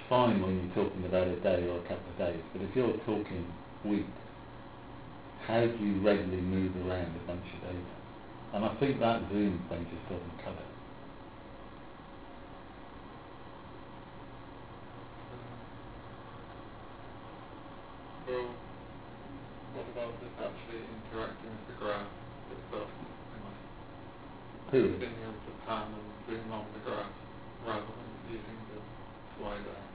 fine when you're talking about a day or a couple of days, but if you're talking weeks, how do you regularly move around a bunch of data? And I think that Zoom thing just doesn't cut it. Well, what about it actually interacting with the graph itself? Who? Being able to pan and zoom on the graph rather than using the slider.